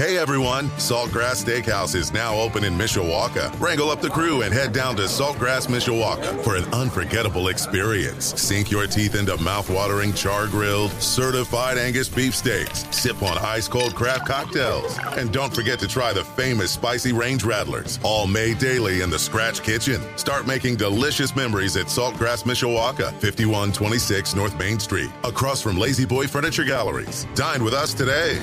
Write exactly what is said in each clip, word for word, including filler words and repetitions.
Hey everyone, Saltgrass Steakhouse is now open in Mishawaka. Wrangle up the crew and head down to Saltgrass Mishawaka for an unforgettable experience. Sink your teeth into mouth-watering char-grilled, certified Angus beef steaks. Sip on ice-cold craft cocktails. And don't forget to try the famous spicy range rattlers, all made daily in the Scratch Kitchen. Start making delicious memories at Saltgrass Mishawaka, fifty-one twenty-six North Main Street, across from Lazy Boy Furniture Galleries. Dine with us today.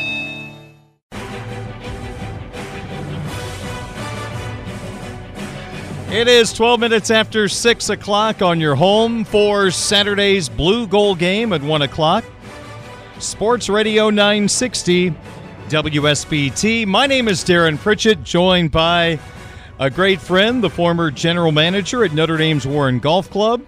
It is twelve minutes after six o'clock on your home for Saturday's Blue Gold game at one o'clock. Sports Radio nine sixty, W S B T. My name is Darren Pritchett, joined by a great friend, the former general manager at Notre Dame's Warren Golf Club.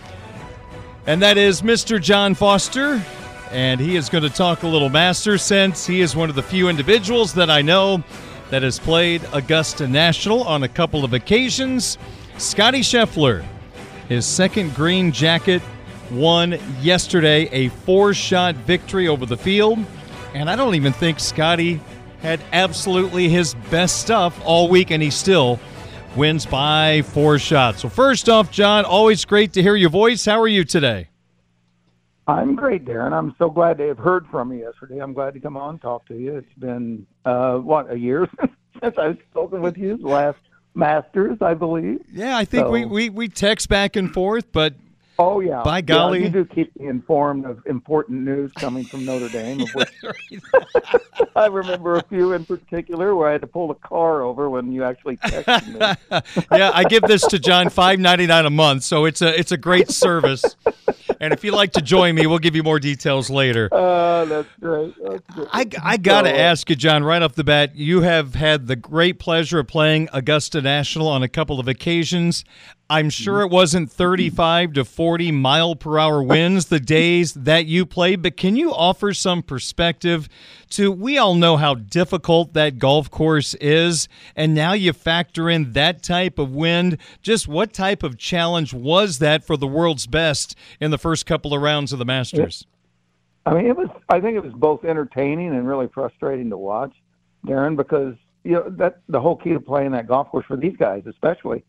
And that is Mister John Foster. And he is going to talk a little Masters, since he is one of the few individuals that I know that has played Augusta National on a couple of occasions. Scottie Scheffler, his second green jacket, won yesterday, a four-shot victory over the field. And I don't even think Scottie had absolutely his best stuff all week, and he still wins by four shots. So first off, John, always great to hear your voice. How are you today? I'm great, Darren. I'm so glad to have heard from you yesterday. I'm glad to come on and talk to you. It's been, uh, what, a year since I've spoken with you, the last Masters, I believe. Yeah, I think so, we, we, we text back and forth, but oh, yeah. by golly. Yeah, you do keep me informed of important news coming from Notre Dame, of which I remember a few in particular where I had to pull the car over when you actually texted me. Yeah, I give this to John five ninety-nine a month, so it's a it's a great service. And if you'd like to join me, we'll give you more details later. Uh, that's great. That's great. I, I got to so, uh, ask you, John, right off the bat, you have had the great pleasure of playing Augusta National on a couple of occasions. I'm sure it wasn't thirty-five to forty mile per hour winds the days that you played, but can you offer some perspective to, we all know how difficult that golf course is, and now you factor in that type of wind. Just what type of challenge was that for the world's best in the first couple of rounds of the Masters? I mean, it was, I think it was both entertaining and really frustrating to watch, Darren, because, you know, that the whole key to playing that golf course for these guys especially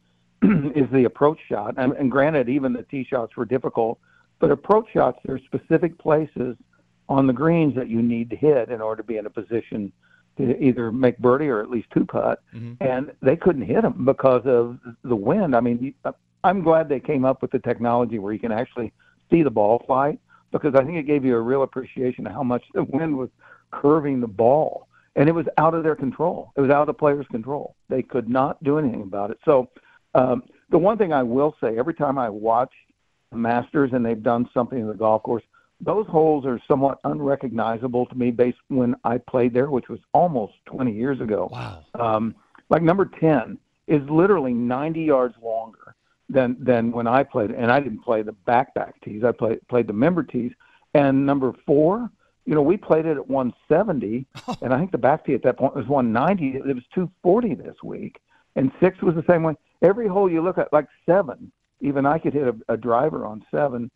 is the approach shot. And, and granted, even the tee shots were difficult, but approach shots, there are specific places on the greens that you need to hit in order to be in a position to either make birdie or at least two putt. Mm-hmm. And they couldn't hit them because of the wind. I mean, I'm glad they came up with the technology where you can actually see the ball fly, because I think it gave you a real appreciation of how much the wind was curving the ball. And it was out of their control. It was out of the players' control. They could not do anything about it. So um, the one thing I will say, every time I watch Masters and they've done something in the golf course, those holes are somewhat unrecognizable to me based when I played there, which was almost twenty years ago. Wow. Um, like number ten is literally ninety yards longer than than when I played, and I didn't play the back-back tees. I played played the member tees. And number four, you know, we played it at one seventy, oh. and I think the back tee at that point was one ninety. It was two forty this week, and six was the same way. Every hole you look at, like seven, even I could hit a, a driver on seven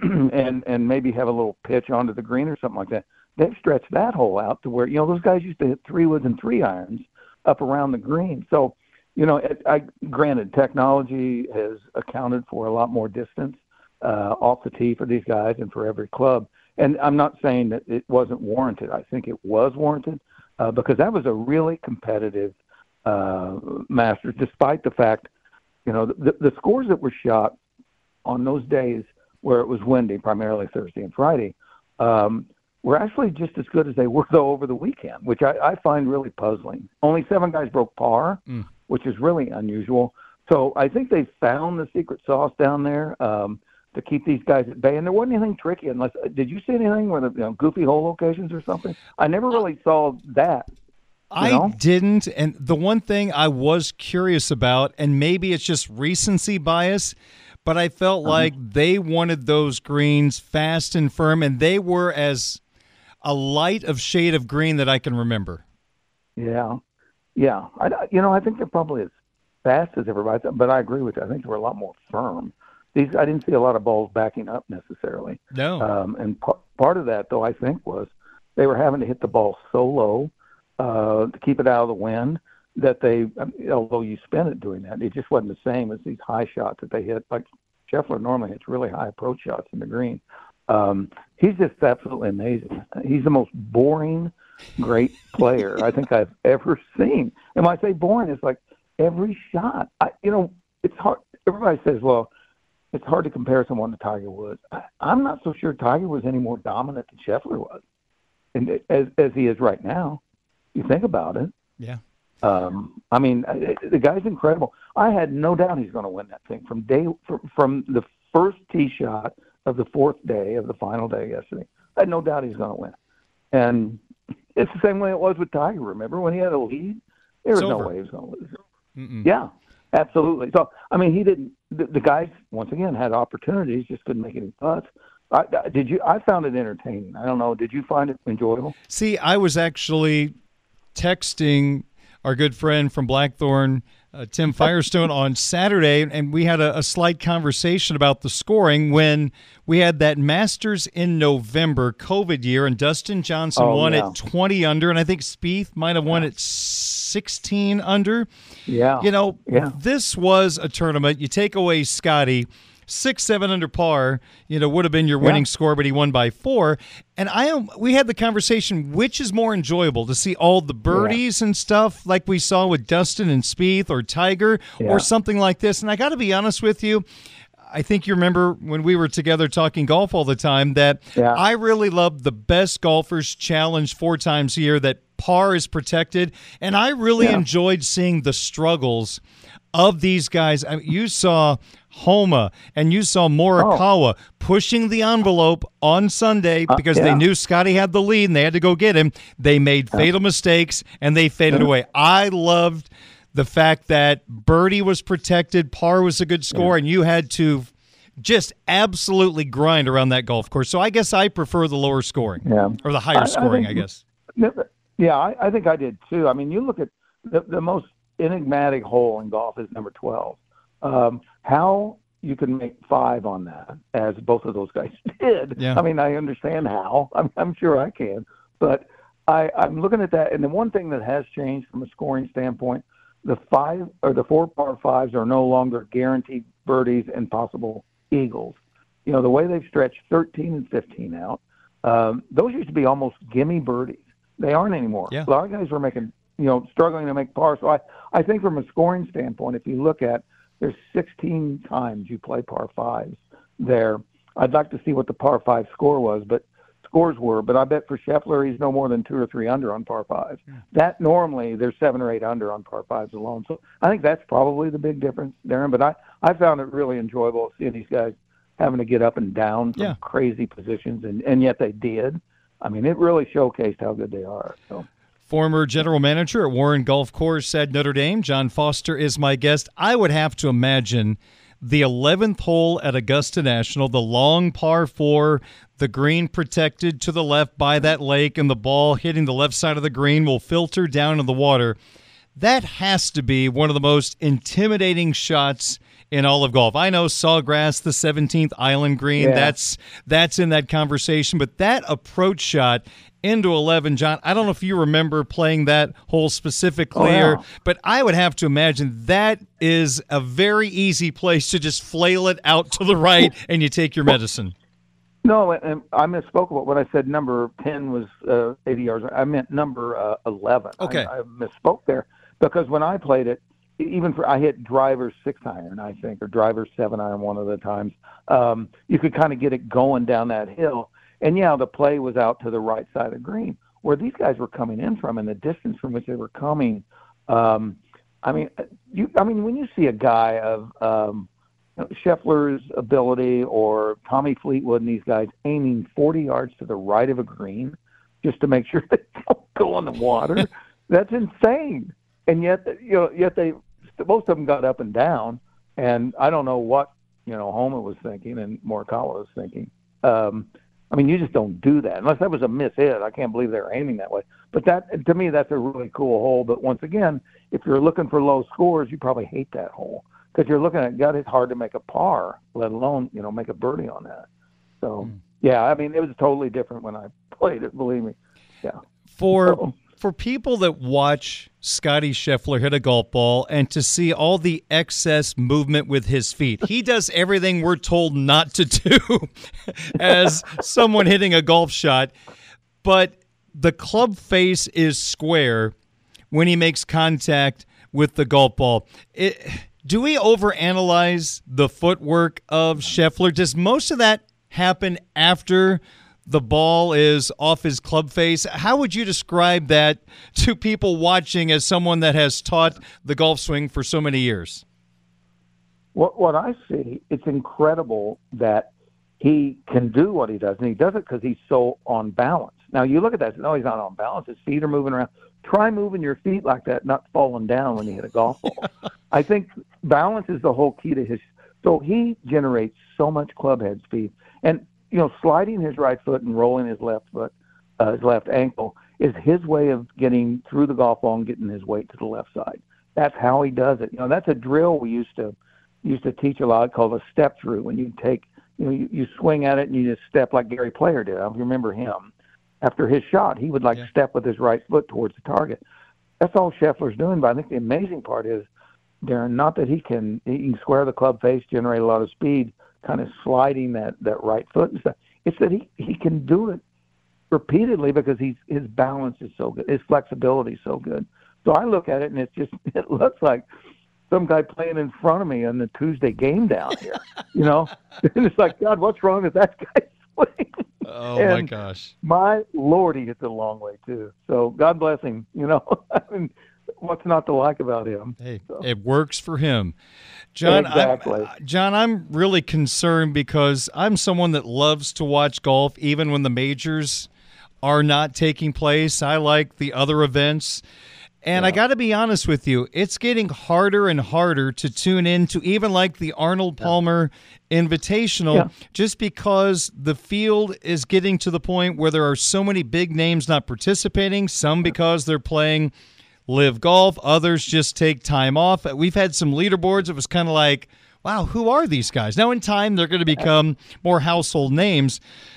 and and maybe have a little pitch onto the green or something like that. They've stretched that hole out to where, you know, those guys used to hit three woods and three irons up around the green. So, you know, it, I, granted, technology has accounted for a lot more distance uh, off the tee for these guys and for every club. And I'm not saying that it wasn't warranted. I think it was warranted uh, because that was a really competitive uh, Masters, despite the fact, you know, the, the scores that were shot on those days where it was windy, primarily Thursday and Friday, um, were actually just as good as they were, though, over the weekend, which I, I find really puzzling. Only seven guys broke par, mm. which is really unusual. So I think they found the secret sauce down there um, to keep these guys at bay. And there wasn't anything tricky. Unless did you see anything with you know, goofy hole locations or something? I never really saw that. I know? didn't. And the one thing I was curious about, and maybe it's just recency bias, but I felt uh-huh. like they wanted those greens fast and firm, and they were as a light of shade of green that I can remember. Yeah. Yeah. I, you know, I think they're probably as fast as everybody, but I agree with you. I think they were a lot more firm. These, I didn't see a lot of balls backing up necessarily. No. Um, and p- part of that, though, I think was they were having to hit the ball so low. Uh, know, to keep it out of the wind, that they, although you spin it doing that, it just wasn't the same as these high shots that they hit. Like Scheffler normally hits really high approach shots in the green. Um, he's just absolutely amazing. He's the most boring, great player I think I've ever seen. And when I say boring, it's like every shot. I, you know, it's hard. Everybody says, well, it's hard to compare someone to Tiger Woods. I, I'm not so sure Tiger was any more dominant than Scheffler was, and as as he is right now. You think about it. Yeah. Um, I mean, the guy's incredible. I had no doubt he's going to win that thing from day from, from the first tee shot of the fourth day of the final day yesterday. I had no doubt he's going to win. And it's the same way it was with Tiger. Remember when he had a lead? There was no way he was going to lose. Mm-mm. Yeah, absolutely. So, I mean, he didn't. The, the guys once again had opportunities, just couldn't make any putts. I, I, did you? I found it entertaining. I don't know. Did you find it enjoyable? See, I was actually texting our good friend from Blackthorn, uh, Tim Firestone, on Saturday, and we had a, a slight conversation about the scoring when we had that Masters in November COVID year, and Dustin Johnson oh, won yeah. at twenty under, and I think Spieth might have won at sixteen under. Yeah. You know, yeah. this was a tournament. You take away Scotty, six, seven under par, you know, would have been your winning yeah. score, but he won by four. And I am, we had the conversation, which is more enjoyable, to see all the birdies yeah. and stuff like we saw with Dustin and Spieth or Tiger yeah. or something like this. And I got to be honest with you, I think you remember when we were together talking golf all the time that yeah. I really love the best golfers challenge four times a year, that par is protected. And I really yeah. enjoyed seeing the struggles of these guys. I mean, you saw Homa and you saw Morikawa oh. pushing the envelope on Sunday because uh, yeah. they knew Scotty had the lead and they had to go get him. They made yeah. fatal mistakes and they faded yeah. away. I loved the fact that birdie was protected, par was a good score, yeah. and you had to just absolutely grind around that golf course. So I guess I prefer the lower scoring yeah. or the higher I, scoring, I, think, I guess. Yeah, I, I think I did too. I mean, you look at the, the most enigmatic hole in golf is number twelve. Um, how you can make five on that, as both of those guys did. Yeah. I mean, I understand how. I'm, I'm sure I can. But I, I'm looking at that, and the one thing that has changed from a scoring standpoint, the five or the four par fives are no longer guaranteed birdies and possible eagles. You know, the way they've stretched thirteen and fifteen out, um, those used to be almost gimme birdies. They aren't anymore. Yeah. A lot of guys were making, you know, struggling to make par. So I, I think from a scoring standpoint, if you look at, there's sixteen times you play par fives there. I'd like to see what the par five score was, but scores were. But I bet for Scheffler, he's no more than two or three under on par fives. Yeah. That normally there's seven or eight under on par fives alone. So I think that's probably the big difference, Darren. But I, I found it really enjoyable seeing these guys having to get up and down from yeah. crazy positions, and, and yet they did. I mean, it really showcased how good they are. So. Former general manager at Warren Golf Course at Notre Dame, John Foster, is my guest. I would have to imagine the eleventh hole at Augusta National, the long par four, the green protected to the left by that lake, and the ball hitting the left side of the green will filter down in the water. That has to be one of the most intimidating shots in all of golf. I know Sawgrass, the seventeenth Island Green, yeah. that's that's in that conversation, but that approach shot into eleven, John, I don't know if you remember playing that hole specifically, oh, yeah. or, but I would have to imagine that is a very easy place to just flail it out to the right and you take your medicine. No, and I misspoke about what I said. Number ten was uh, eighty yards. I meant number uh, eleven. Okay. I, I misspoke there because when I played it, even for I hit driver six iron, I think, or driver seven iron one of the times. Um, you could kind of get it going down that hill, and yeah, the play was out to the right side of the green, where these guys were coming in from, and the distance from which they were coming. Um, I mean, you. I mean, when you see a guy of um, Scheffler's ability or Tommy Fleetwood and these guys aiming forty yards to the right of a green just to make sure they don't go on the water, that's insane. And yet, you know, yet they most of them got up and down, and I don't know what you know Homa was thinking and Morikawa was thinking. Um, I mean, you just don't do that unless that was a miss hit. I can't believe they were aiming that way. But that, to me, that's a really cool hole. But once again, if you're looking for low scores, you probably hate that hole because you're looking at God. It's hard to make a par, let alone you know make a birdie on that. So mm. yeah, I mean, it was totally different when I played it. Believe me. Yeah. For. So, for people that watch Scotty Scheffler hit a golf ball and to see all the excess movement with his feet, he does everything we're told not to do as someone hitting a golf shot. But the club face is square when he makes contact with the golf ball. It, do we overanalyze the footwork of Scheffler? Does most of that happen after the ball is off his club face? How would you describe that to people watching as someone that has taught the golf swing for so many years? What what I see, it's incredible that he can do what he does, and he does it because he's so on balance. Now, you look at that, no, he's not on balance. His feet are moving around. Try moving your feet like that, not falling down when you hit a golf ball. I think balance is the whole key to his. So he generates so much club head speed. And, you know, sliding his right foot and rolling his left foot, uh, his left ankle, is his way of getting through the golf ball and getting his weight to the left side. That's how he does it. You know, that's a drill we used to used to teach a lot called a step through. When you take, you know, you, you swing at it and you just step like Gary Player did. I remember him. After his shot, he would like yeah. step with his right foot towards the target. That's all Scheffler's doing. But I think the amazing part is, Darren, not that he can he can square the club face, generate a lot of speed, kind of sliding that, that right foot and stuff. It's that he, he can do it repeatedly because he's his balance is so good, his flexibility is so good. So I look at it and it's just it looks like some guy playing in front of me on the Tuesday game down here. You know, and it's like, God, what's wrong with that guy's swing? Oh, and my gosh. My Lord, he hits it a long way, too. So God bless him. You know, I mean, what's not to like about him? Hey, so. It works for him. John, exactly. I'm, John, I'm really concerned because I'm someone that loves to watch golf even when the majors are not taking place. I like the other events. And yeah. I got to be honest with you, it's getting harder and harder to tune in to even like the Arnold Palmer yeah. Invitational yeah. just because the field is getting to the point where there are so many big names not participating, some because they're playing live golf, others just take time off. We've had some leaderboards. It was kind of like, wow, who are these guys? Now in time, they're going to become more household names.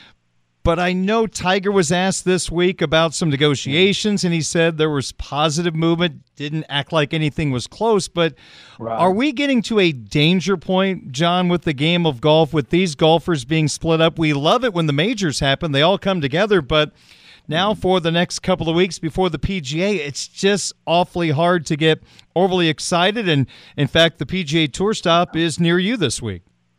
But I know Tiger was asked this week about some negotiations, and he said there was positive movement, didn't act like anything was close. But right. Are we getting to a danger point, John, with the game of golf, with these golfers being split up? We love it when the majors happen. They all come together. But now for the next couple of weeks before the P G A, it's just awfully hard to get overly excited. And, in fact, the P G A Tour stop is near you this week.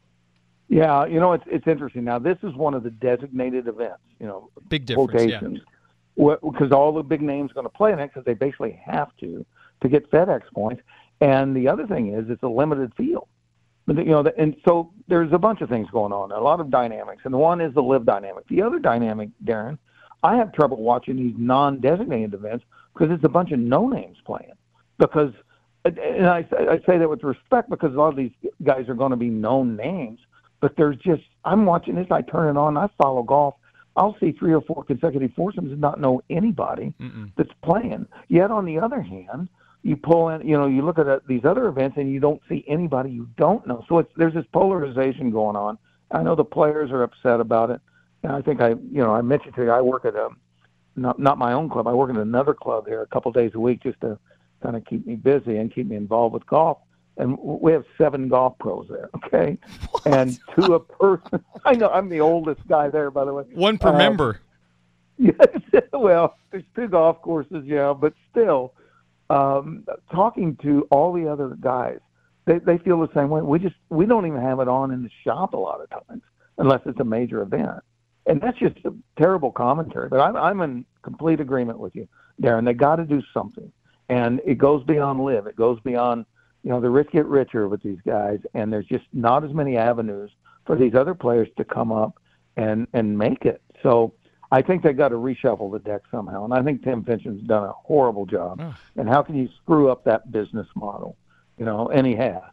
Yeah, you know, it's it's interesting. Now, this is one of the designated events, you know, big difference, yeah. Because all the big names are going to play in it because they basically have to to get FedEx points. And the other thing is it's a limited field. But, you know, and so there's a bunch of things going on, a lot of dynamics. And one is the live dynamic. The other dynamic, Darren, I have trouble watching these non-designated events because it's a bunch of no-names playing. Because, and I, I say that with respect because a lot of these guys are going to be known names. But there's just, I'm watching this, I turn it on, I follow golf. I'll see three or four consecutive foursomes and not know anybody Mm-mm. that's playing. Yet on the other hand, you pull in, you know, you look at uh, these other events and you don't see anybody you don't know. So it's, there's this polarization going on. I know the players are upset about it. And I think I, you know, I mentioned to you, I work at a, not, not my own club, I work at another club here a couple days a week just to kind of keep me busy and keep me involved with golf. And we have seven golf pros there, okay? What? And to a person, I know I'm the oldest guy there, by the way. One per um, member. Yes, well, there's two golf courses, yeah, but still, um, talking to all the other guys, they they feel the same way. We just we don't even have it on in the shop a lot of times, unless it's a major event, and that's just a terrible commentary. But I'm I'm in complete agreement with you, Darren. They got to do something, and it goes beyond live. It goes beyond. You know, the rich get richer with these guys, and there's just not as many avenues for these other players to come up and, and make it. So I think they got to reshuffle the deck somehow, and I think Tim Fincham's done a horrible job. Oh. And how can you screw up that business model? You know, and he has.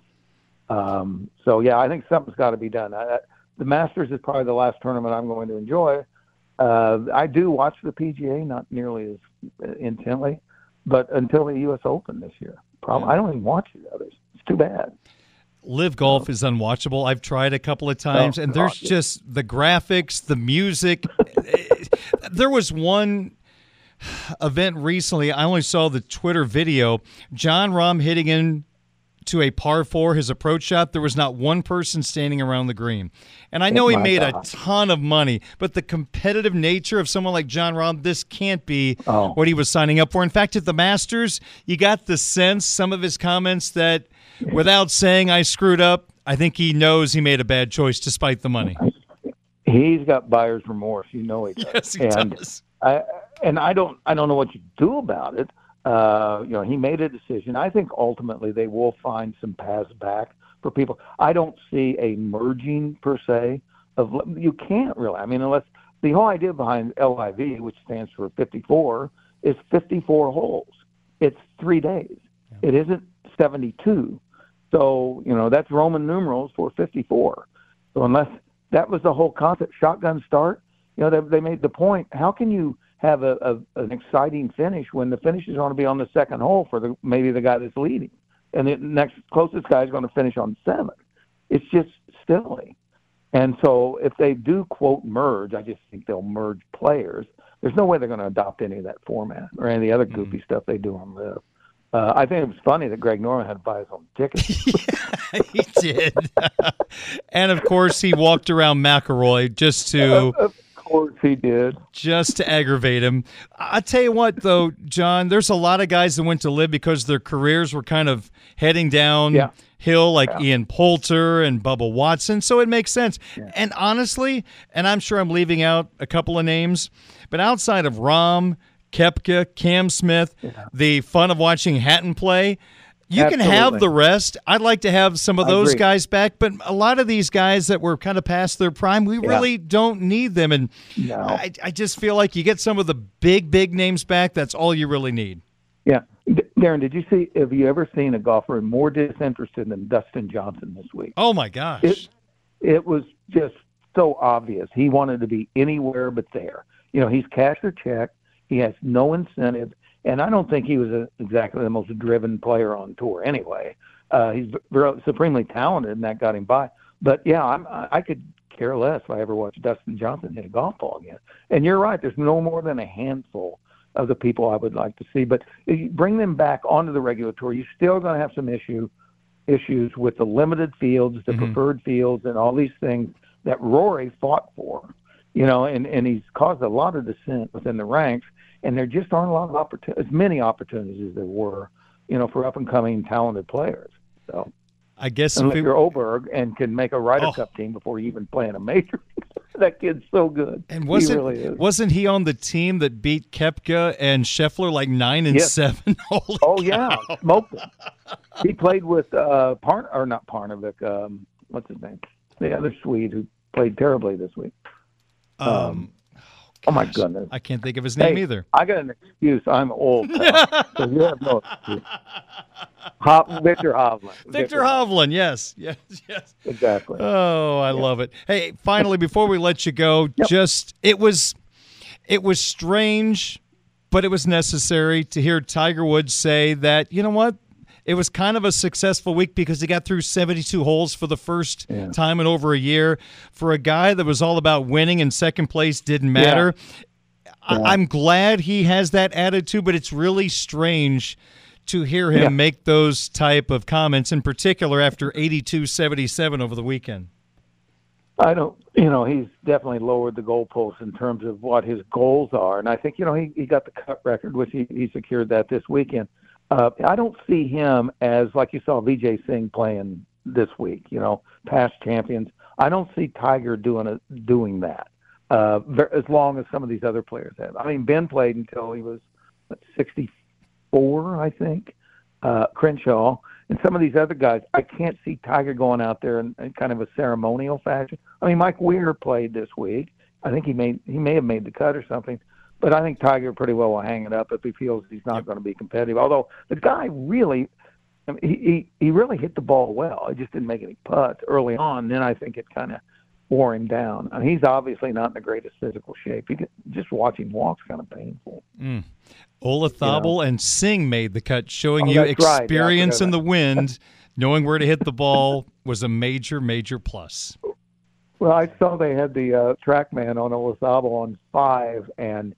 Um, so, yeah, I think something's got to be done. I, the Masters is probably the last tournament I'm going to enjoy. Uh, I do watch the P G A, not nearly as intently, but until the U S Open this year. Problem. I don't even watch the others. It's too bad. Live golf is unwatchable. I've tried a couple of times, oh, and there's God. just the graphics, the music. There was one event recently. I only saw the Twitter video. Jon Rahm hitting in to a par four, his approach shot. There was not one person standing around the green. And I know Oh, he my made God. a ton of money, but the competitive nature of someone like Jon Rahm, this can't be Oh. what he was signing up for. In fact, at the Masters, you got the sense, some of his comments, that without saying I screwed up, I think he knows he made a bad choice despite the money. He's got buyer's remorse. You know he does. Yes, he and does. I and I don't I don't know what you do about it. Uh, you know, he made a decision. I think ultimately they will find some paths back for people. I don't see a merging per se of you can't really. I mean, unless the whole idea behind L I V, which stands for fifty-four, is fifty-four holes. It's three days. Yeah. It isn't seventy-two. So, you know, that's Roman numerals for fifty-four. So unless that was the whole concept, shotgun start, you know, they, they made the point, how can you have a, a an exciting finish when the finish is going to be on the second hole for the maybe the guy that's leading, and the next closest guy is going to finish on seven. It's just silly. And so if they do quote merge, I just think they'll merge players. There's no way they're going to adopt any of that format or any of the other goofy mm. stuff they do on Live. Uh, I think it was funny that Greg Norman had to buy his own tickets. Yeah, he did. And of course, he walked around McIlroy just to. Of course he did. Just to aggravate him. I tell you what, though, John, there's a lot of guys that went to Live because their careers were kind of heading down yeah. hill, like yeah. Ian Poulter and Bubba Watson. So it makes sense. Yeah. And honestly, and I'm sure I'm leaving out a couple of names, but outside of Rahm, Koepka, Cam Smith, yeah. the fun of watching Hatton play, you Absolutely. can have the rest. I'd like to have some of those agree. guys back, but a lot of these guys that were kind of past their prime, we yeah. really don't need them. And no. I, I just feel like you get some of the big, big names back. That's all you really need. Yeah. D- Darren, did you see, have you ever seen a golfer more disinterested than Dustin Johnson this week? Oh, my gosh. It, it was just so obvious. He wanted to be anywhere but there. You know, he's cashed a check. He has no incentive. And I don't think he was a, exactly the most driven player on tour anyway. Uh, he's very, supremely talented, and that got him by. But, yeah, I'm, I could care less if I ever watched Dustin Johnson hit a golf ball again. And you're right. There's no more than a handful of the people I would like to see. But if you bring them back onto the regular tour, you're still going to have some issue issues with the limited fields, the mm-hmm. preferred fields, and all these things that Rory fought for. You know, and, and he's caused a lot of dissent within the ranks. And there just aren't a lot of opportunities, as many opportunities as there were, you know, for up-and-coming talented players. So I guess unless if it, you're Oberg and can make a Ryder oh. Cup team before you even play in a major, that kid's so good. And wasn't he really is. wasn't he on the team that beat Koepka and Scheffler like nine and yes. seven? Holy oh cow. yeah, smoked them. He played with uh, Parn or not Parnevik. Um, what's his name? The other Swede who played terribly this week. Um. um Oh, my goodness. I can't think of his name hey, either. I got an excuse. I'm old. So you have no excuse. Hop, Victor Hovland. Victor, Victor Hovland, yes. Yes, yes. Exactly. Oh, I yeah. love it. Hey, finally, before we let you go, yep. just it was it was strange, but it was necessary to hear Tiger Woods say that, you know what? It was kind of a successful week because he got through seventy-two holes for the first yeah. time in over a year. For a guy that was all about winning and second place didn't matter. Yeah. I- yeah. I'm glad he has that attitude, but it's really strange to hear him yeah. make those type of comments, in particular after eighty-two seventy-seven over the weekend. I don't, you know, he's definitely lowered the goalposts in terms of what his goals are. And I think, you know, he, he got the cut record, which he, he secured that this weekend. Uh, I don't see him as, like you saw Vijay Singh playing this week, you know, past champions. I don't see Tiger doing a, doing that uh, as long as some of these other players have. I mean, Ben played until he was what, sixty-four, I think, uh, Crenshaw. And some of these other guys, I can't see Tiger going out there in, in kind of a ceremonial fashion. I mean, Mike Weir played this week. I think he made he may have made the cut or something. But I think Tiger pretty well will hang it up if he feels he's not yep. going to be competitive. Although the guy really, I mean, he, he he really hit the ball well. He just didn't make any putts early on. Then I think it kind of wore him down. I mean, he's obviously not in the greatest physical shape. He could, just watching walk's kind of painful. Mm. Olazabal you know? and Singh made the cut, showing oh, you experience right. yeah, in the wind, knowing where to hit the ball was a major, major plus. Well, I saw they had the uh, TrackMan on Olazabal on five, and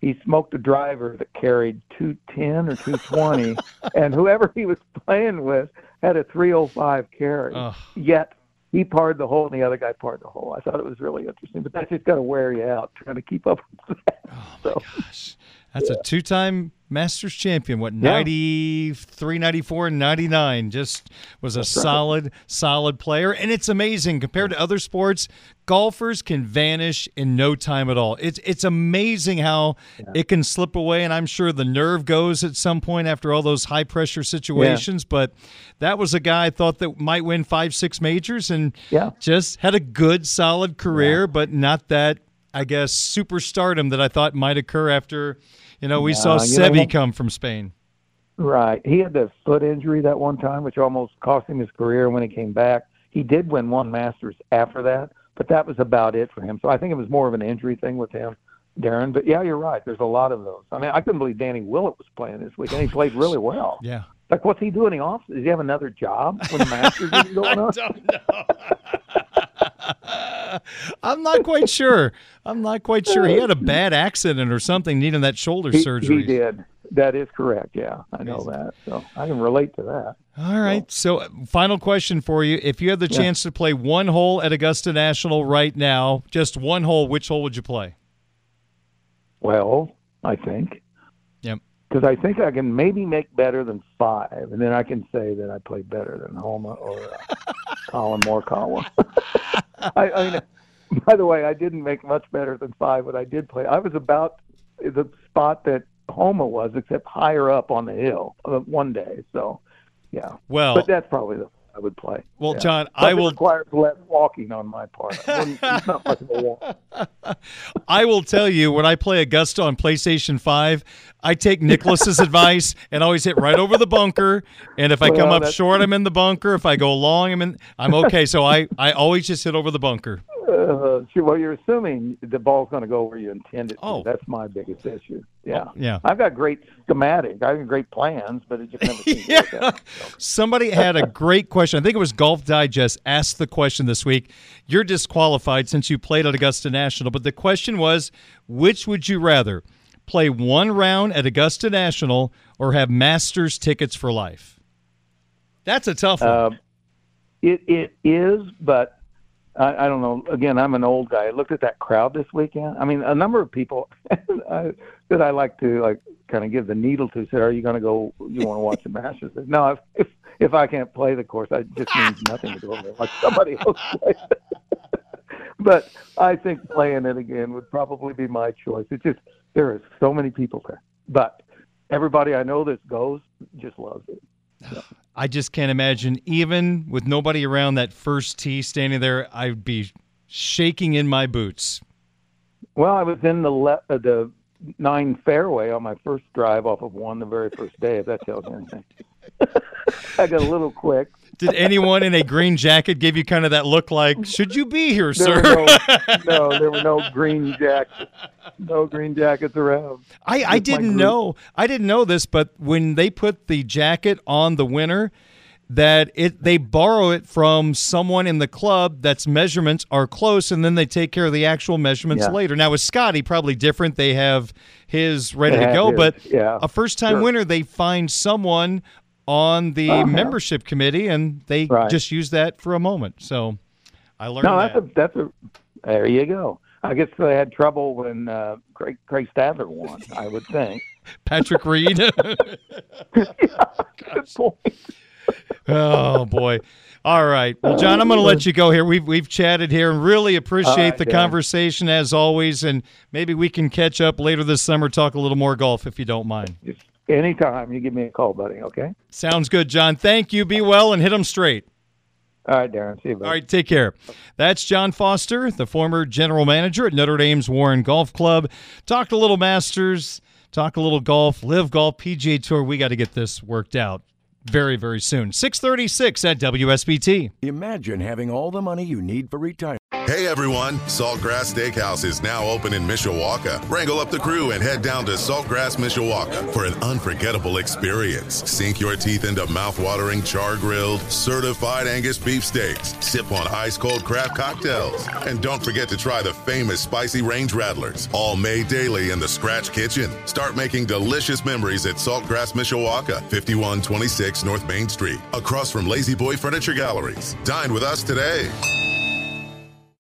he smoked a driver that carried two ten or two twenty, and whoever he was playing with had a three oh five carry. Ugh. Yet he parred the hole, and the other guy parred the hole. I thought it was really interesting, but that's just got to wear you out trying to keep up with that. Oh, my so, gosh. That's yeah. a two-time Masters champion, what, Yeah. ninety-three, ninety-four, and ninety-nine. Just was a That's right. solid, solid player. And it's amazing. Compared to other sports, golfers can vanish in no time at all. It's it's amazing how Yeah. it can slip away, and I'm sure the nerve goes at some point after all those high-pressure situations. But that was a guy I thought that might win five, six majors and Yeah. just had a good, solid career, but not that, I guess, superstardom that I thought might occur after, you know, we No, saw you know Seve what? come from Spain. Right. He had the foot injury that one time, which almost cost him his career when he came back. He did win one Masters after that, but that was about it for him. So I think it was more of an injury thing with him, Darren. But, yeah, you're right. There's a lot of those. I mean, I couldn't believe Danny Willett was playing this week, and he played really well. Yeah. Like, what's he doing in the office? Does he have another job when the Masters is going on? I don't know. I'm not quite sure. I'm not quite sure. He had a bad accident or something, needing that shoulder He, surgery. he did. That is correct. Yeah, I know that. So I can relate to that. All right. So, uh, final question for you. If you had the Yeah. chance to play one hole at Augusta National right now, just one hole, which hole would you play? Well, I think. Yep. Because I think I can maybe make better than five, and then I can say that I played better than Homa or uh, Colin Morikawa. I, I mean, by the way, I didn't make much better than five, but I did play. I was about the spot that Homa was, except higher up on the hill uh, one day. So, yeah. Well, but that's probably the I would play. Well, yeah. John, but I it will. requires less walking on my part. I wouldn't- It's not much of a walk. I will tell you, when I play Augusta on PlayStation five, I take Nicholas's advice and always hit right over the bunker. And if I come Well, up that's- short, I'm in the bunker. If I go long, I'm in. I'm okay. So I, I always just hit over the bunker. Uh, sure, well, you're assuming the ball's going to go where you intend it to. Oh. That's my biggest issue. Yeah. Oh, yeah. I've got great schematic. I have great plans, but it just never seems to work Yeah. out. Somebody had a great question. I think it was Golf Digest asked the question this week. You're disqualified since you played at Augusta National, but the question was, which would you rather, play one round at Augusta National or have Masters tickets for life? That's a tough one. Uh, it it is, but I, I don't know. Again, I'm an old guy. I looked at that crowd this weekend. I mean, a number of people I, that I like to like kind of give the needle to said, "Are you going to go? You want to watch the Masters?" I said, no, if, if if I can't play the course, it just means nothing to go over there. Like somebody else play. But I think playing it again would probably be my choice. It's just there are so many people there, but everybody I know that goes just loves it. So. I just can't imagine, even with nobody around that first tee standing there, I'd be shaking in my boots. Well, I was in the le- uh, the nine fairway on my first drive off of one the very first day, if that tells you anything. I got a little quick. Did anyone in a green jacket give you kind of that look like, should you be here, There sir? were no, no, there were no green jackets, no green jackets around. I, I Just my didn't group. know. I didn't know this, but when they put the jacket on the winner, that it they borrow it from someone in the club that's measurements are close, and then they take care of the actual measurements Yeah. later. Now with Scotty, probably different. They have his ready They to have go, his, but yeah, a first-time sure. winner, they find someone on the Uh-huh. membership committee, and they Right. just use that for a moment. So I learned No, that. that's a that's a. There you go. I guess they had trouble when uh, Craig, Craig Stadler won. I would think. Patrick Reed. Yeah, good point. Oh boy! All right, well, John, I'm going to let you go here. We've we've chatted here and really appreciate All right, the Dan. conversation as always. And maybe we can catch up later this summer, talk a little more golf if you don't mind. Just anytime you give me a call, buddy. Okay. Sounds good, John. Thank you. Be well and hit them straight. All right, Darren. See you, buddy. All right, take care. That's John Foster, the former general manager at Notre Dame's Warren Golf Club. Talked a little Masters, talk a little golf, Live Golf, P G A Tour. We got to get this worked out very, very soon. six thirty-six at W S B T. Imagine having all the money you need for retirement. Hey everyone, Saltgrass Steakhouse is now open in Mishawaka. Wrangle up the crew and head down to Saltgrass Mishawaka for an unforgettable experience. Sink your teeth into mouth-watering char-grilled, certified Angus beef steaks. Sip on ice-cold craft cocktails. And don't forget to try the famous spicy range rattlers, all made daily in the Scratch Kitchen. Start making delicious memories at Saltgrass Mishawaka, fifty-one twenty-six North Main Street, across from Lazy Boy Furniture Galleries. Dine with us today.